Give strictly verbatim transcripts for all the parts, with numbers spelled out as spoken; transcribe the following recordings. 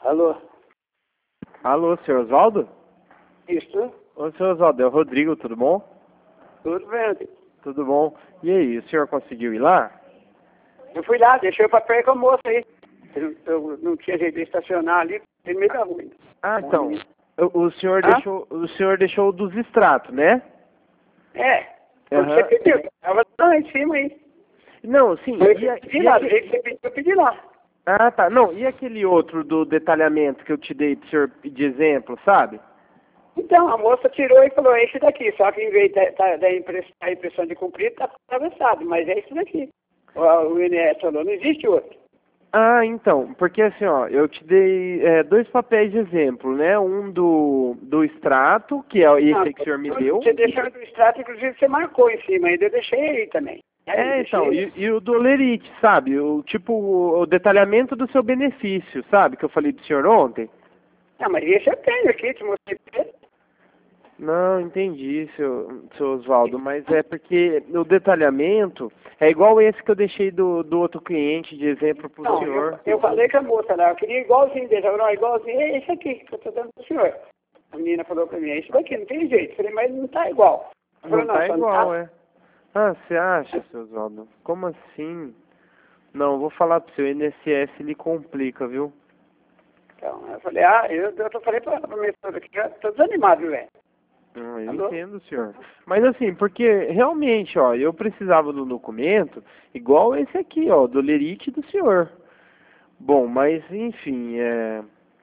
Alô? Alô, senhor Oswaldo? Isso? Ô, senhor Oswaldo, é o Rodrigo, tudo bom? Tudo bem. Tudo bom. E aí, o senhor conseguiu ir lá? Eu fui lá, deixei o papel com a moça aí. Eu, eu não tinha jeito de estacionar ali, tem meio da rua. Ah, então, o, o senhor Hã? deixou, o senhor deixou dos extratos, né? É, quando Aham. você pediu, tava lá em cima aí. Não, sim, Eu e, a- pedi e lá, do aque- jeito que você pediu, eu pedi lá. Ah, tá, não, e aquele outro do detalhamento que eu te dei pro senhor de exemplo, sabe? Então, a moça tirou e falou, é esse daqui, só que em vez da, da, da impress- da impressão de cumprir, tá atravessado, mas é esse daqui. O, o I N S falou, não existe outro. Ah, então, porque assim, ó, eu te dei é, dois papéis de exemplo, né? Um do, do extrato, que é esse Não, aí que o senhor me deu. você deixou do extrato, inclusive você marcou em cima, ainda eu deixei aí também. Aí, É, então, deixei. e, e o do Lerite, sabe? O tipo, o, o detalhamento do seu benefício, sabe? Que eu falei pro senhor ontem. Ah, mas esse eu tenho aqui, te mostrei. Não, entendi, seu, seu Oswaldo, mas é porque o detalhamento é igual esse que eu deixei do, do outro cliente de exemplo pro Não, senhor. eu, eu falei com a moça lá, eu queria igualzinho dele. Ela falou, não, igualzinho, é esse aqui que eu tô dando pro senhor. A menina falou pra mim, é isso daqui, não tem jeito. Eu falei, mas não tá igual. Ela Não falou, tá só igual, tá. é. Ah, você acha, seu Oswaldo? Como assim? Não, vou falar pro seu, o I N S S lhe complica, viu? Então, eu falei, ah, eu, eu falei pra ela, pra minha esposa aqui, eu tô desanimado, velho. Ah, eu Alô? entendo, senhor. Mas assim, porque realmente, ó, eu precisava do documento igual esse aqui, ó, do lerite do senhor. Bom, mas enfim, é,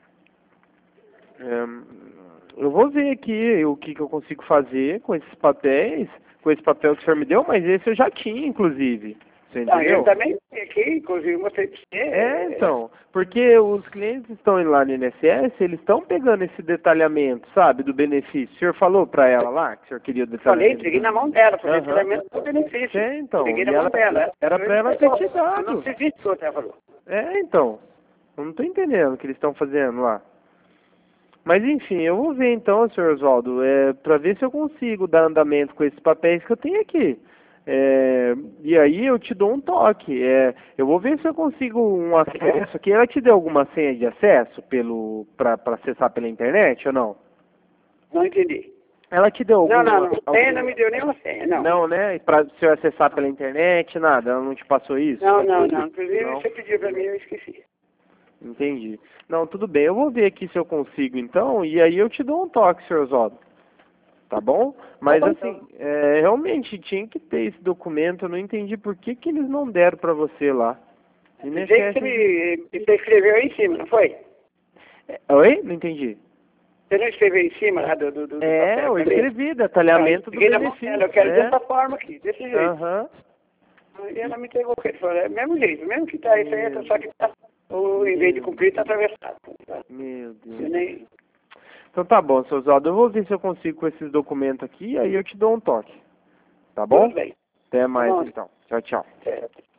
é, eu vou ver aqui o que, que eu consigo fazer com esses papéis, com esse papel que o senhor me deu, mas esse eu já tinha, inclusive. Você Não, eu entendeu? também tenho aqui, inclusive, mostrei pra você. É, então, porque os clientes estão indo lá no I N S S, eles estão pegando esse detalhamento, sabe, do benefício. O senhor falou pra ela lá que o senhor queria o Falei, detalhamento? entreguei na mão dela, falei, Aham. detalhamento do benefício. É, então, Entreguei e na mão ela, dela. era pra ela ter te dado. Não existe outra, ela falou. É, então, eu não tô entendendo o que eles estão fazendo lá. Mas enfim, eu vou ver então, senhor Oswaldo, é, pra ver se eu consigo dar andamento com esses papéis que eu tenho aqui. É, e aí eu te dou um toque. É, eu vou ver se eu consigo um acesso aqui. Ela te deu alguma senha de acesso pelo para acessar pela internet ou não? Não entendi. Ela te deu Não, alguma não, não. Senha algum... não me deu nenhuma senha, não. Não, né? Para se eu acessar pela internet, nada. Ela não te passou isso? Não, não, não. Inclusive Não? você pediu pra mim, eu esqueci. Entendi. Não, tudo bem. Eu vou ver aqui se eu consigo então, e aí eu te dou um toque, senhor Oswaldo. Tá bom? Mas bom, assim, é, realmente tinha que ter esse documento. Eu não entendi por que, que eles não deram pra você lá. E Do nem jeito que você me você escreveu aí em cima, não foi? É, Oi? Não entendi. Você não escreveu em cima lá do, do, do do É, papel eu pra mim? escrevi detalhamento do Peguei na mão benefício. dela, eu quero É. dessa forma aqui, desse jeito. Aham. E ela me entregou o que ele falou, é o mesmo jeito, mesmo que tá isso aí, Meu só que tá, o, em vez de cumprir, tá atravessado. Meu Eu Deus. nem... Então tá bom, seu Oswaldo. Eu vou ver se eu consigo com esses documentos aqui, aí eu te dou um toque. Tá bom? Tudo bem. Até Tá mais bom. então. Tchau, tchau. É.